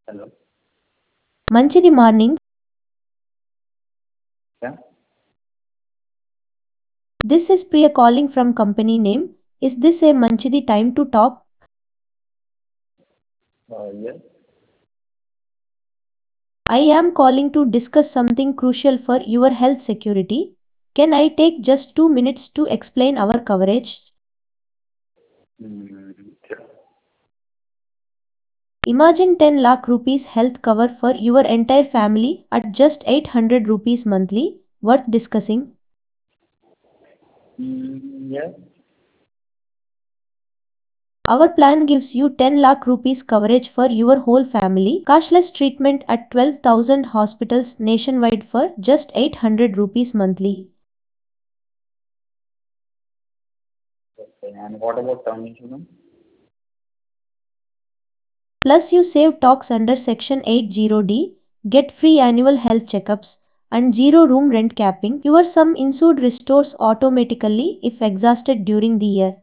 Hello. Manchidi morning. Yeah. This is Priya calling from company name. Is this a Manchidi time to talk? Yes. I am calling to discuss something crucial for your health security. Can I take just 2 minutes to explain our coverage? Sure. Imagine 10 lakh rupees health cover for your entire family at just 800 rupees monthly. Worth discussing. Yes. Our plan gives you 10 lakh rupees coverage for your whole family, cashless treatment at 12,000 hospitals nationwide for just 800 rupees monthly. Okay. And what about term insurance? Plus you save talks under section 80D, get free annual health checkups, and zero room rent capping. Your sum insured restores automatically if exhausted during the year.